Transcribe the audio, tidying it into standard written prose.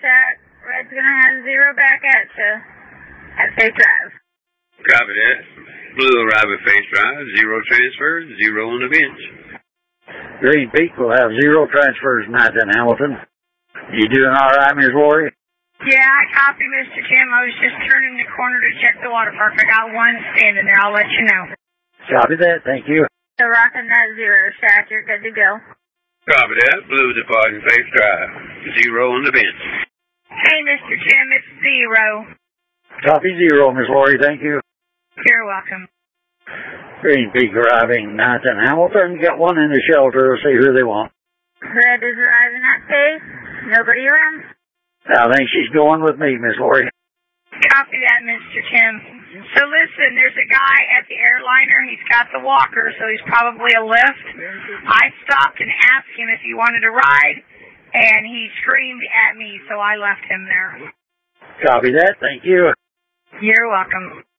Shack. Red's gonna have 0 back at you. At Face Drive. Copy that. Blue will arrive at Face Drive. 0 transfers, 0 on the bench. Green Peak will have 0 transfers tonight in Hamilton. You doing all right, Miss Lori? Yeah, I copy, Mr. Tim. I was just turning the corner to check the water park. I got one standing there. I'll let you know. Copy that. Thank you. So rocking that 0, Shack. You're good to go. Copy that. Blue departing Face Drive. 0 on the bench. Hey, Mr. Tim, it's 0. Copy 0, Miss Lori. Thank you. You're welcome. Green Peak arriving 9th in Hamilton. Got one in the shelter. We'll see who they want. Red is arriving at Face. Nobody around? I think she's going with me, Miss Lori. Copy that, Mr. Tim. So listen, there's a guy at the airliner. He's got the walker, so he's probably a lift. I stopped and asked him if he wanted to ride, and he screamed at me, so I left him there. Copy that. Thank you. You're welcome.